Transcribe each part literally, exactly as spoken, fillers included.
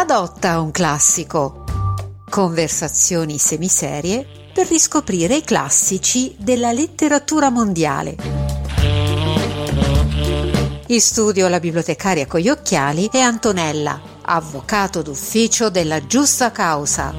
Adotta un classico. Conversazioni semiserie per riscoprire i classici della letteratura mondiale. In studio la bibliotecaria con gli occhiali è Antonella, avvocato d'ufficio della Giusta Causa.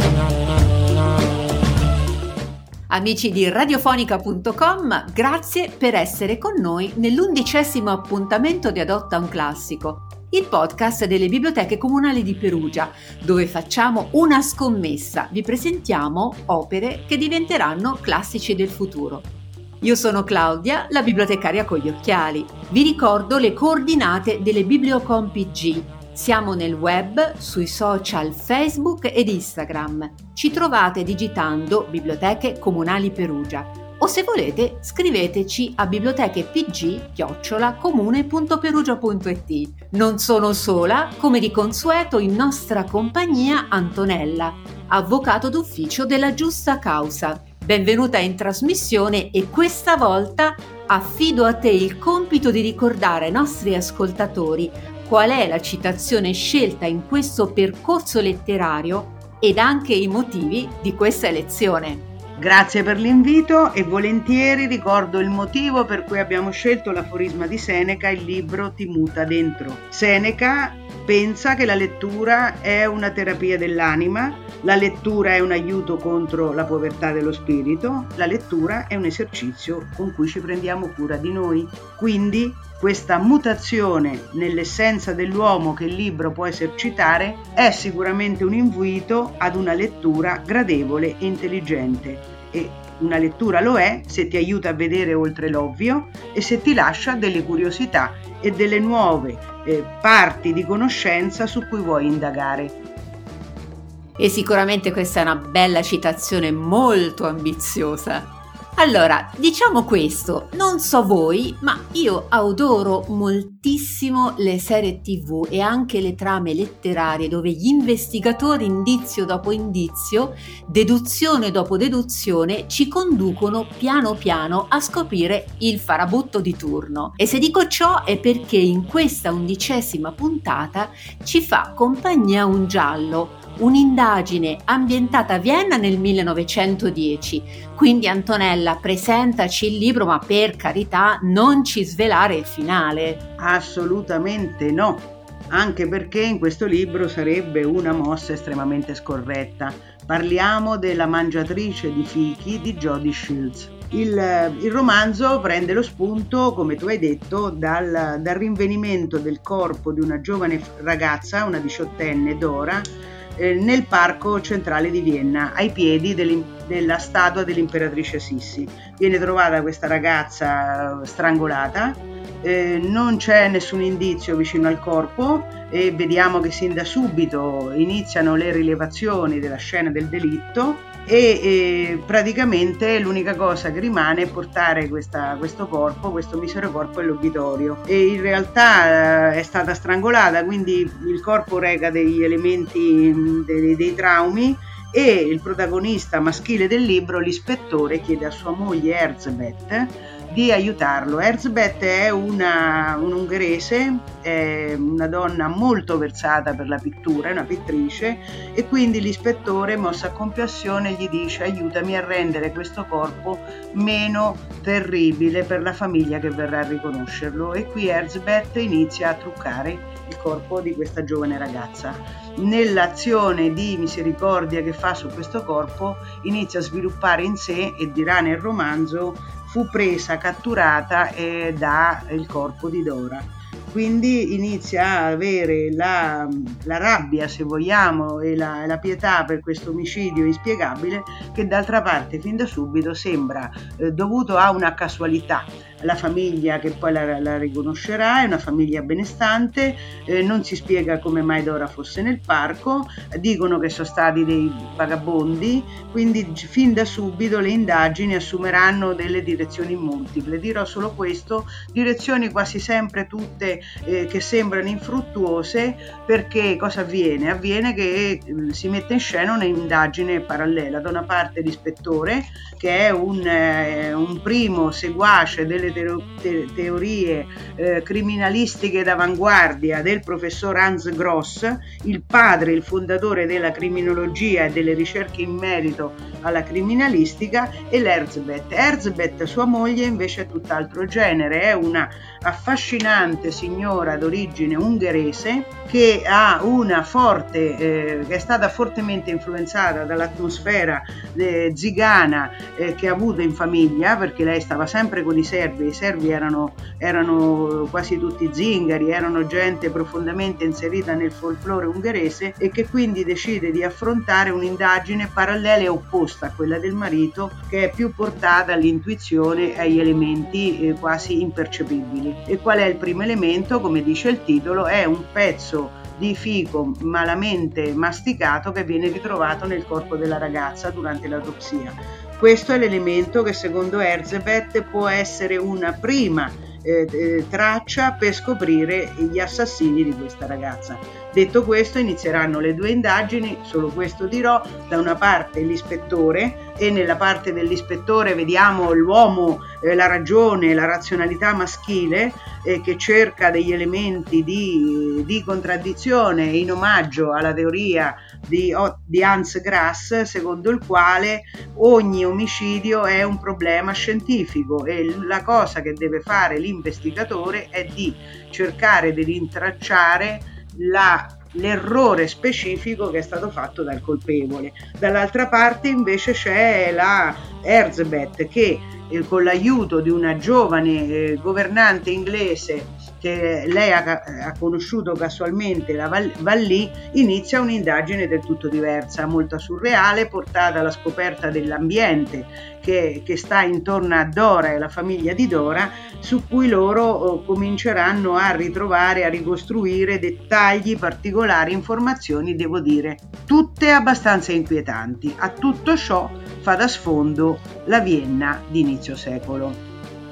Amici di radiofonica punto com, grazie per essere con noi nell'undicesimo appuntamento di Adotta un classico, il podcast delle biblioteche comunali di Perugia, dove facciamo una scommessa, vi presentiamo opere che diventeranno classici del futuro. Io sono Claudia, la bibliotecaria con gli occhiali. Vi ricordo le coordinate delle Bibliocom P G. Siamo nel web, sui social Facebook ed Instagram. Ci trovate digitando Biblioteche Comunali Perugia. O se volete scriveteci a bibliotechepg chiocciola comune punto perugia punto it. Non sono sola, come di consueto in nostra compagnia Antonella, avvocato d'ufficio della Giusta Causa. Benvenuta in trasmissione e questa volta affido a te il compito di ricordare ai nostri ascoltatori qual è la citazione scelta in questo percorso letterario ed anche i motivi di questa elezione. Grazie per l'invito e volentieri ricordo il motivo per cui abbiamo scelto l'aforisma di Seneca, il libro Ti muta dentro. Seneca pensa che la lettura è una terapia dell'anima, la lettura è un aiuto contro la povertà dello spirito, la lettura è un esercizio con cui ci prendiamo cura di noi. Quindi questa mutazione nell'essenza dell'uomo che il libro può esercitare è sicuramente un invito ad una lettura gradevole e intelligente. E una lettura lo è se ti aiuta a vedere oltre l'ovvio e se ti lascia delle curiosità e delle nuove eh, parti di conoscenza su cui vuoi indagare. E sicuramente questa è una bella citazione molto ambiziosa. Allora, diciamo questo, non so voi, ma io adoro moltissimo le serie tivù e anche le trame letterarie dove gli investigatori, indizio dopo indizio, deduzione dopo deduzione, ci conducono piano piano a scoprire il farabutto di turno. E se dico ciò è perché in questa undicesima puntata ci fa compagnia un giallo, un'indagine ambientata a Vienna nel millenovecentodieci. Quindi Antonella, presentaci il libro, ma per carità non ci svelare il finale. Assolutamente no, anche perché in questo libro sarebbe una mossa estremamente scorretta. Parliamo della mangiatrice di fichi di Jody Shields. Il, il romanzo prende lo spunto, come tu hai detto, dal, dal rinvenimento del corpo di una giovane ragazza, una diciottenne, Dora, nel parco centrale di Vienna, ai piedi della statua dell'imperatrice Sissi. Viene trovata questa ragazza strangolata, eh, non c'è nessun indizio vicino al corpo e vediamo che sin da subito iniziano le rilevazioni della scena del delitto e eh, praticamente l'unica cosa che rimane è portare questa, questo corpo, questo misero corpo all'obitorio, e in realtà eh, è stata strangolata, quindi il corpo reca degli elementi, dei, dei traumi, e il protagonista maschile del libro, l'ispettore, chiede a sua moglie Erzsébet di aiutarlo. Erzsébet è una, un ungherese, è una donna molto versata per la pittura, è una pittrice, e quindi l'ispettore, mosso a compassione, gli dice: aiutami a rendere questo corpo meno terribile per la famiglia che verrà a riconoscerlo. E qui Erzsébet inizia a truccare il corpo di questa giovane ragazza. Nell'azione di misericordia che fa su questo corpo inizia a sviluppare in sé, e dirà nel romanzo, fu presa, catturata eh, da il corpo di Dora. Quindi inizia a avere la, la rabbia, se vogliamo, e la, la pietà per questo omicidio inspiegabile, che d'altra parte fin da subito sembra eh, dovuto a una casualità. La famiglia che poi la, la riconoscerà è una famiglia benestante, eh, non si spiega come mai Dora fosse nel parco, dicono che sono stati dei vagabondi, quindi fin da subito le indagini assumeranno delle direzioni multiple. Dirò solo questo: direzioni quasi sempre tutte eh, che sembrano infruttuose, perché cosa avviene? Avviene che eh, si mette in scena un'indagine parallela. Da una parte l'ispettore, che è un, eh, un primo seguace delle delle teo- te- teorie eh, criminalistiche d'avanguardia del professor Hans Gross, il padre, il fondatore della criminologia e delle ricerche in merito alla criminalistica, e l'Erzsébet. Erzsébet, sua moglie, invece è tutt'altro genere, è una affascinante signora d'origine ungherese che ha una forte, eh, che è stata fortemente influenzata dall'atmosfera eh, zigana eh, che ha avuto in famiglia, perché lei stava sempre con i servi, i servi erano, erano quasi tutti zingari, erano gente profondamente inserita nel folklore ungherese, e che quindi decide di affrontare un'indagine parallela e opposta a quella del marito, che è più portata all'intuizione e agli elementi eh, quasi impercettibili. E qual è il primo elemento? Come dice il titolo, è un pezzo di fico malamente masticato che viene ritrovato nel corpo della ragazza durante l'autopsia. Questo è l'elemento che secondo Erzsébet può essere una prima eh, eh, traccia per scoprire gli assassini di questa ragazza. Detto questo, inizieranno le due indagini, solo questo dirò. Da una parte l'ispettore, e nella parte dell'ispettore vediamo l'uomo, eh, la ragione, la razionalità maschile, eh, che cerca degli elementi di, di contraddizione in omaggio alla teoria di, di Hans Grass, secondo il quale ogni omicidio è un problema scientifico e la cosa che deve fare l'investigatore è di cercare di rintracciare la l'errore specifico che è stato fatto dal colpevole. Dall'altra parte invece c'è la Erzsébet che eh, con l'aiuto di una giovane eh, governante inglese che lei ha, ha conosciuto casualmente, la Vallée, inizia un'indagine del tutto diversa, molto surreale, portata alla scoperta dell'ambiente che, che sta intorno a Dora e la famiglia di Dora, su cui loro oh, cominceranno a ritrovare, a ricostruire dettagli, particolari, informazioni, devo dire, tutte abbastanza inquietanti. A tutto ciò fa da sfondo la Vienna di inizio secolo.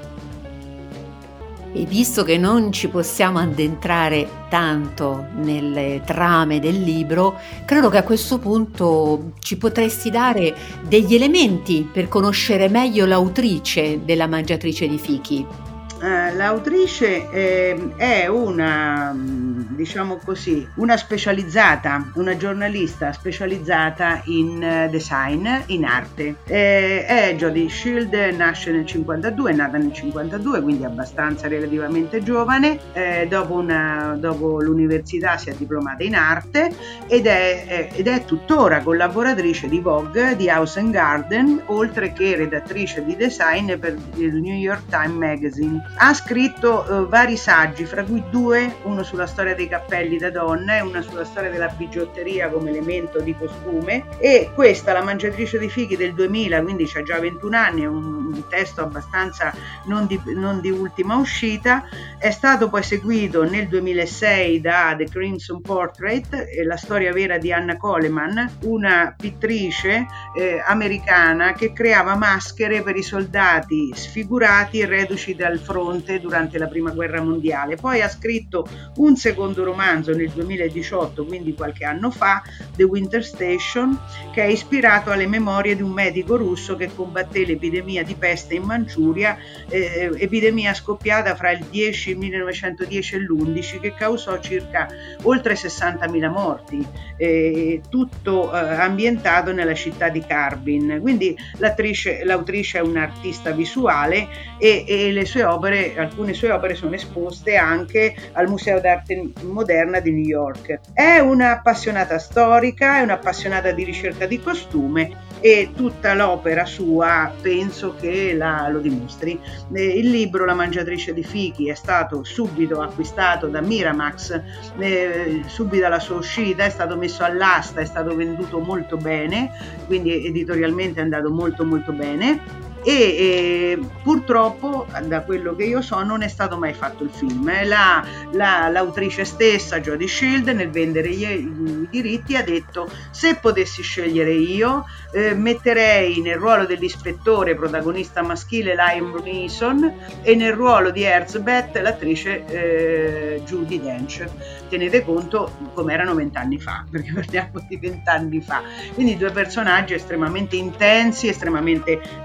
E visto che non ci possiamo addentrare tanto nelle trame del libro, credo che a questo punto ci potresti dare degli elementi per conoscere meglio l'autrice della Mangiatrice di fichi. Uh, l'autrice eh, è una, diciamo così, una specializzata, una giornalista specializzata in uh, design, in arte. Eh, è Jody Schild, nasce nel cinquantadue, è nata nel cinquantadue, quindi abbastanza relativamente giovane. Eh, dopo, una, dopo l'università si è diplomata in arte ed è, eh, ed è tuttora collaboratrice di Vogue, di House and Garden, oltre che redattrice di design per il New York Times Magazine. Ha scritto uh, vari saggi, fra cui due, uno sulla storia dei cappelli da donna e una sulla storia della bigiotteria come elemento di costume, e questa, La Mangiatrice di fichi del duemila, quindi c'ha già ventuno anni, è un, un testo abbastanza non di, non di ultima uscita. È stato poi seguito nel duemilasei da The Crimson Portrait, eh, la storia vera di Anna Coleman, una pittrice eh, americana che creava maschere per i soldati sfigurati e reduci dal fronte durante la prima guerra mondiale. Poi ha scritto un secondo romanzo nel duemiladiciotto, quindi qualche anno fa, The Winter Station, che è ispirato alle memorie di un medico russo che combatté l'epidemia di peste in Manciuria, eh, epidemia scoppiata fra il dieci, millenovecentodieci e l'undici, che causò circa oltre sessantamila morti, eh, tutto eh, ambientato nella città di Karbin. Quindi l'attrice, l'autrice è un'artista visuale e, e le sue opere alcune sue opere sono esposte anche al Museo d'Arte Moderna di New York. È un'appassionata storica, è un'appassionata di ricerca di costume e tutta l'opera sua penso che la, lo dimostri. Il libro La Mangiatrice di fichi è stato subito acquistato da Miramax, eh, subito alla sua uscita è stato messo all'asta, è stato venduto molto bene, quindi editorialmente è andato molto molto bene. E eh, purtroppo, da quello che io so, non è stato mai fatto il film. La, la, l'autrice stessa, Jody Schild, nel vendere gli, i diritti ha detto: se potessi scegliere io eh, metterei nel ruolo dell'ispettore protagonista maschile Liam Neeson e nel ruolo di Erzsébet l'attrice eh, Judi Dench. Tenete conto come erano vent'anni fa, perché parliamo di vent'anni fa, quindi due personaggi estremamente intensi, estremamente eh, particolari,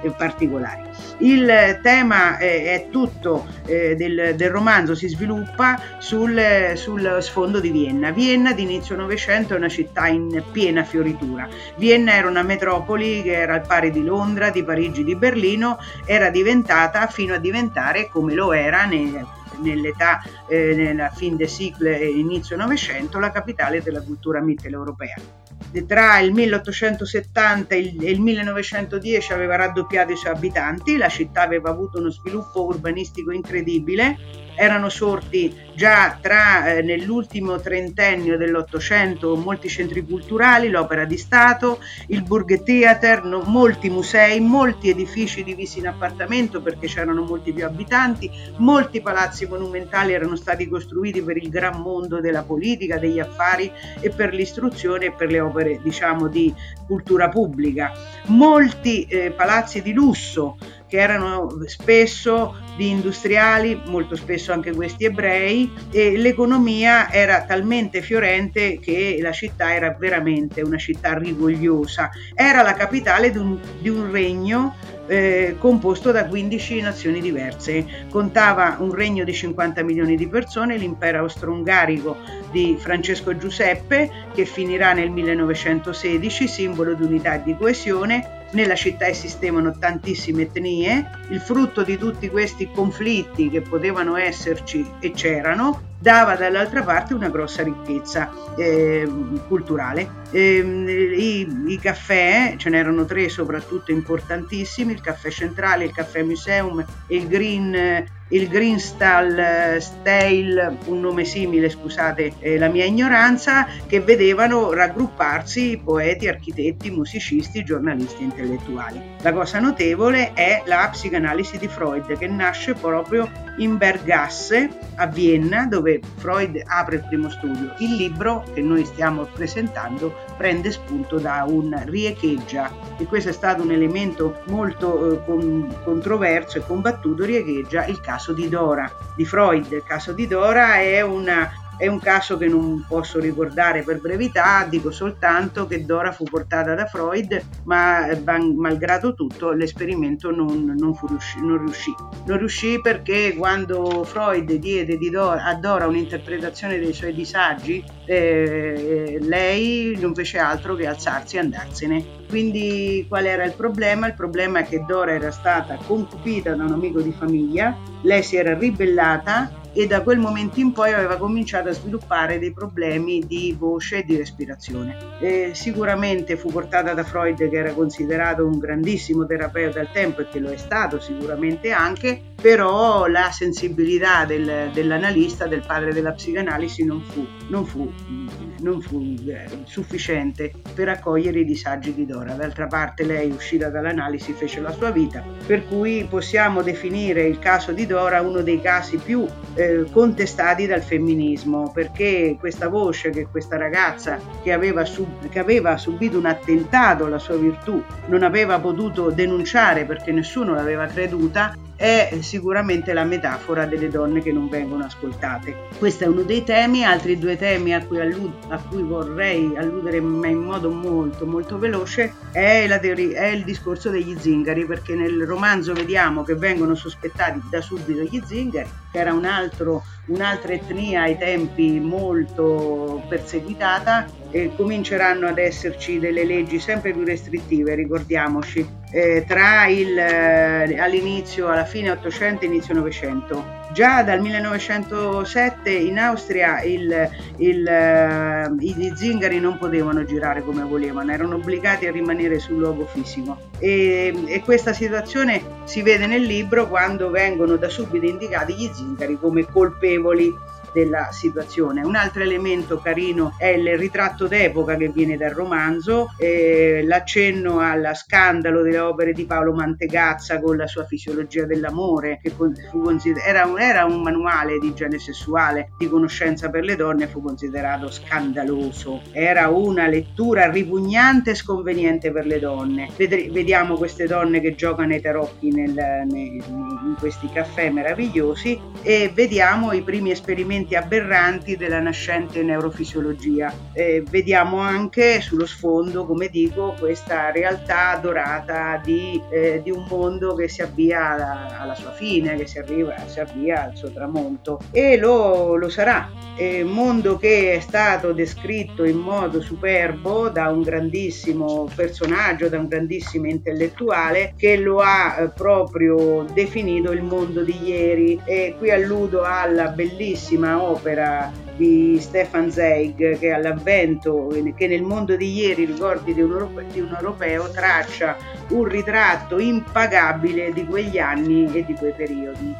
particolari. Il tema eh, è tutto eh, del, del romanzo si sviluppa sul, sul sfondo di Vienna. Vienna di inizio Novecento è una città in piena fioritura. Vienna era una metropoli che era al pari di Londra, di Parigi, di Berlino, era diventata fino a diventare, come lo era nel, nell'età, eh, nella fin des siècle e inizio Novecento, la capitale della cultura mitteleuropea. Tra il milleottocentosettanta e il millenovecentodieci aveva raddoppiato i suoi abitanti, la città aveva avuto uno sviluppo urbanistico incredibile, erano sorti già tra eh, nell'ultimo trentennio dell'Ottocento molti centri culturali, l'Opera di Stato, il Burgtheater, no, molti musei, molti edifici divisi in appartamento perché c'erano molti più abitanti, molti palazzi monumentali erano stati costruiti per il gran mondo della politica, degli affari e per l'istruzione e per le opere, diciamo, di cultura pubblica, molti eh, palazzi di lusso che erano spesso di industriali, molto spesso anche questi ebrei, e l'economia era talmente fiorente che la città era veramente una città rigogliosa. Era la capitale di un, di un regno eh, composto da quindici nazioni diverse. Contava un regno di cinquanta milioni di persone, l'impero austro-ungarico di Francesco Giuseppe, che finirà nel millenovecentosedici, simbolo di unità e di coesione. Nella città esistevano tantissime etnie, il frutto di tutti questi conflitti che potevano esserci e c'erano, dava dall'altra parte una grossa ricchezza eh, culturale. Eh, i, I caffè, ce n'erano tre soprattutto importantissimi, il caffè centrale, il caffè museum e il green il Greenstall Style, un nome simile, scusate eh, la mia ignoranza, che vedevano raggrupparsi poeti, architetti, musicisti, giornalisti e intellettuali. La cosa notevole è la psicanalisi di Freud, che nasce proprio in Berggasse a Vienna, dove Freud apre il primo studio. Il libro che noi stiamo presentando prende spunto da un riecheggia, e questo è stato un elemento molto eh, con, controverso e combattuto. Riecheggia il caso di Dora di Freud. Il caso di Dora è una È un caso che non posso ricordare per brevità, dico soltanto che Dora fu portata da Freud, ma malgrado tutto l'esperimento non, non, fu riusci, non riuscì. Non riuscì perché quando Freud diede di Dora, a Dora un'interpretazione dei suoi disagi, eh, lei non fece altro che alzarsi e andarsene. Quindi qual era il problema? Il problema è che Dora era stata concupita da un amico di famiglia, lei si era ribellata e da quel momento in poi aveva cominciato a sviluppare dei problemi di voce e di respirazione. E sicuramente fu portata da Freud, che era considerato un grandissimo terapeuta al tempo e che lo è stato sicuramente anche, però la sensibilità del, dell'analista, del padre della psicanalisi, non fu, non fu, non fu eh, sufficiente per accogliere i disagi di Dora. D'altra parte lei, uscita dall'analisi, fece la sua vita, per cui possiamo definire il caso di Dora uno dei casi più eh, contestati dal femminismo, perché questa voce che questa ragazza che aveva, sub, che aveva subito un attentato alla sua virtù non aveva potuto denunciare perché nessuno l'aveva creduta, è sicuramente la metafora delle donne che non vengono ascoltate. Questo è uno dei temi. Altri due temi a cui, allud- a cui vorrei alludere in modo molto molto veloce è, la teoria, è il discorso degli zingari, perché nel romanzo vediamo che vengono sospettati da subito gli zingari, che era un altro, un'altra etnia ai tempi molto perseguitata, e cominceranno ad esserci delle leggi sempre più restrittive, ricordiamoci, eh, tra il, eh, all'inizio, alla fine Ottocento e inizio Novecento. Già dal millenovecentosette in Austria il, il, eh, i zingari non potevano girare come volevano, erano obbligati a rimanere sul luogo fisico, e, e questa situazione si vede nel libro quando vengono da subito indicati gli zingari come colpevoli della situazione. Un altro elemento carino è il ritratto d'epoca che viene dal romanzo, eh, l'accenno al scandalo delle opere di Paolo Mantegazza con la sua fisiologia dell'amore, che fu consider- era, un, era un manuale di igiene sessuale, di conoscenza per le donne, fu considerato scandaloso. Era una lettura ripugnante e sconveniente per le donne. Vediamo queste donne che giocano ai tarocchi nel, nel, in questi caffè meravigliosi e vediamo i primi esperimenti aberranti della nascente neurofisiologia. E vediamo anche sullo sfondo, come dico, questa realtà dorata di, eh, di un mondo che si avvia alla, alla sua fine, che si, arriva, si avvia al suo tramonto, e lo, lo sarà. È un mondo che è stato descritto in modo superbo da un grandissimo personaggio, da un grandissimo intellettuale che lo ha eh, proprio definito il mondo di ieri. E qui alludo alla bellissima opera di Stefan Zweig, che all'avvento, che nel mondo di ieri, ricordi di un, europeo, di un europeo, traccia un ritratto impagabile di quegli anni e di quei periodi.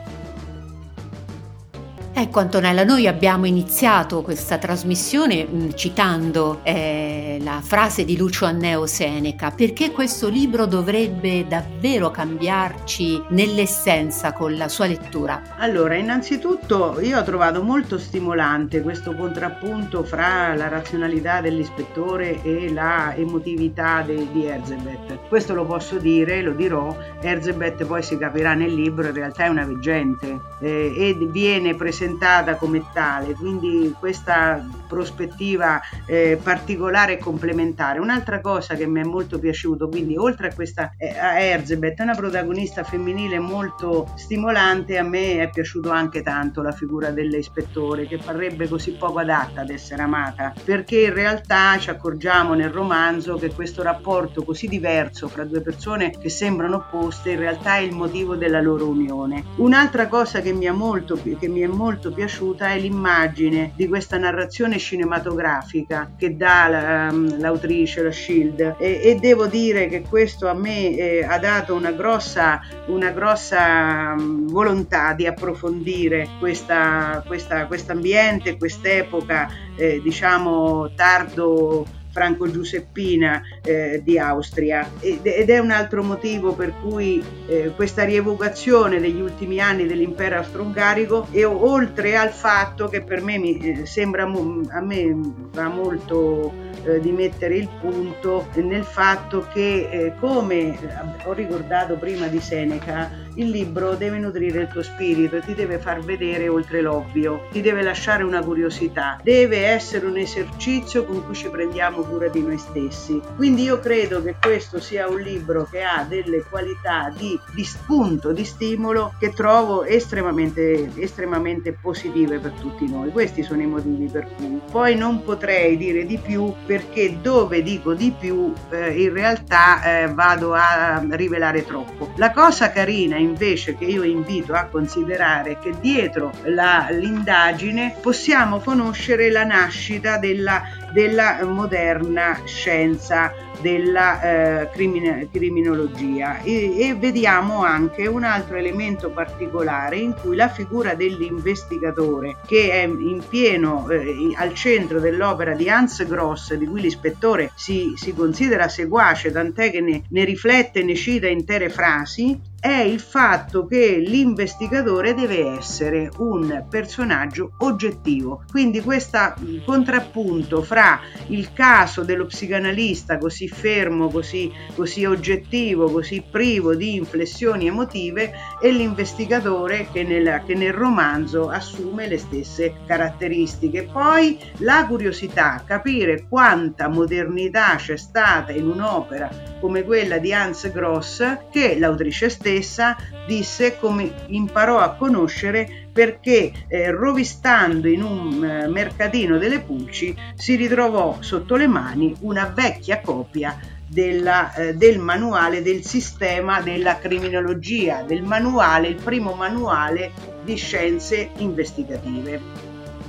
Ecco Antonella, noi abbiamo iniziato questa trasmissione mh, citando eh, la frase di Lucio Anneo Seneca, perché questo libro dovrebbe davvero cambiarci nell'essenza con la sua lettura. Allora, innanzitutto io ho trovato molto stimolante questo contrappunto fra la razionalità dell'ispettore e la emotività de, di Erzsébet. Questo lo posso dire, lo dirò. Erzsébet, poi si capirà nel libro, in realtà è una veggente eh, e viene presentata come tale, quindi questa prospettiva eh, particolare e complementare. Un'altra cosa che mi è molto piaciuto, quindi oltre a questa eh, a Erzsébet, una protagonista femminile molto stimolante, a me è piaciuto anche tanto la figura dell'ispettore, che parrebbe così poco adatta ad essere amata, perché in realtà ci accorgiamo nel romanzo che questo rapporto così diverso fra due persone che sembrano opposte in realtà è il motivo della loro unione. Un'altra cosa che mi è molto, che mi è molto piaciuta è l'immagine di questa narrazione cinematografica che dà la, um, l'autrice, la Schild, e, e devo dire che questo a me eh, ha dato una grossa, una grossa um, volontà di approfondire questa, questa, quest'ambiente, quest'epoca eh, diciamo tardo franco-giuseppina eh, di Austria, ed è un altro motivo per cui eh, questa rievocazione degli ultimi anni dell'impero austro-ungarico, e oltre al fatto che per me mi eh, sembra a me va molto eh, di mettere il punto nel fatto che eh, come ho ricordato prima di Seneca, il libro deve nutrire il tuo spirito e ti deve far vedere oltre l'ovvio, ti deve lasciare una curiosità, deve essere un esercizio con cui ci prendiamo cura di noi stessi. Quindi io credo che questo sia un libro che ha delle qualità di, di spunto, di stimolo, che trovo estremamente, estremamente positive per tutti noi. Questi sono i motivi per cui poi non potrei dire di più, perché dove dico di più eh, in realtà eh, vado a rivelare troppo. La cosa carina invece che io invito a considerare è che dietro la, l'indagine possiamo conoscere la nascita della, della moderna scienza della eh, crimine, criminologia e, e vediamo anche un altro elemento particolare in cui la figura dell'investigatore, che è in pieno eh, al centro dell'opera di Hans Gross, di cui l'ispettore si, si considera seguace, tant'è che ne, ne riflette e ne cita intere frasi, è il fatto che l'investigatore deve essere un personaggio oggettivo. Quindi questo contrappunto fra il caso dello psicanalista così fermo, così, così oggettivo, così privo di inflessioni emotive, e l'investigatore che nel, che nel romanzo assume le stesse caratteristiche. Poi la curiosità, capire quanta modernità c'è stata in un'opera come quella di Hans Gross, che l'autrice stessa disse come imparò a conoscere perché eh, rovistando in un eh, mercatino delle pulci si ritrovò sotto le mani una vecchia copia della, eh, del manuale del sistema della criminologia, del manuale, il primo manuale di scienze investigative.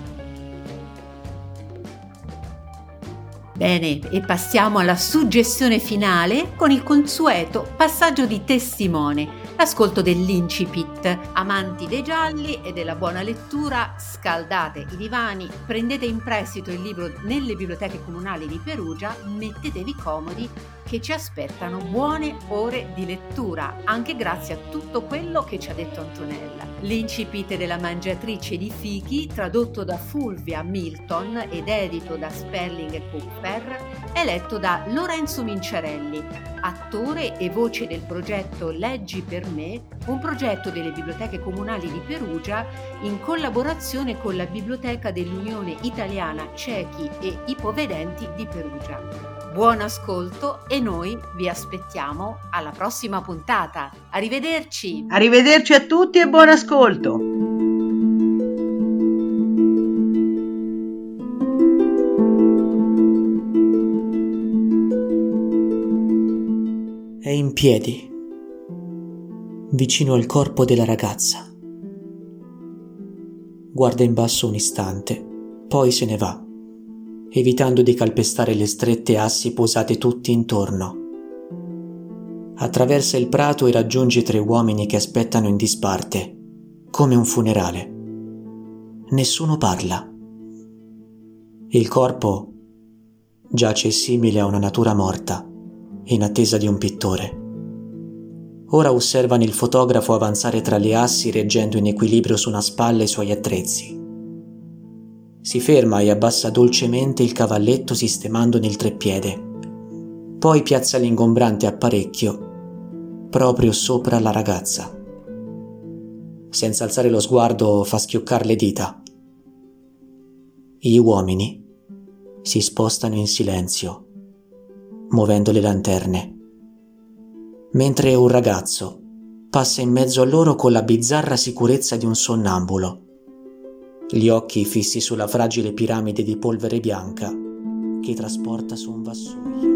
Bene, e passiamo alla suggestione finale con il consueto passaggio di testimone. l'ascolto dell'incipit. Amanti dei gialli e della buona lettura, scaldate i divani, prendete in prestito il libro nelle biblioteche comunali di Perugia, mettetevi comodi che ci aspettano buone ore di lettura, anche grazie a tutto quello che ci ha detto Antonella. L'incipit della mangiatrice di fichi, tradotto da Fulvia Milton ed edito da Sperling e Kupfer, è letto da Lorenzo Minciarelli, attore e voce del progetto Leggi per me, un progetto delle biblioteche comunali di Perugia in collaborazione con la Biblioteca dell'Unione Italiana Ciechi e Ipovedenti di Perugia. Buon ascolto e noi vi aspettiamo alla prossima puntata. Arrivederci! Arrivederci a tutti e buon ascolto! È in piedi, vicino al corpo della ragazza. Guarda in basso un istante, poi se ne va, evitando di calpestare le strette assi posate tutti intorno. Attraversa il prato e raggiunge tre uomini che aspettano in disparte, come un funerale. Nessuno parla. Il corpo giace simile a una natura morta, in attesa di un pittore. Ora osservano il fotografo avanzare tra le assi reggendo in equilibrio su una spalla i suoi attrezzi. Si ferma e abbassa dolcemente il cavalletto sistemando nel treppiede. Poi piazza l'ingombrante apparecchio proprio sopra la ragazza. Senza alzare lo sguardo fa schioccare le dita. Gli uomini si spostano in silenzio, muovendo le lanterne, mentre un ragazzo passa in mezzo a loro con la bizzarra sicurezza di un sonnambulo, gli occhi fissi sulla fragile piramide di polvere bianca che trasporta su un vassoio.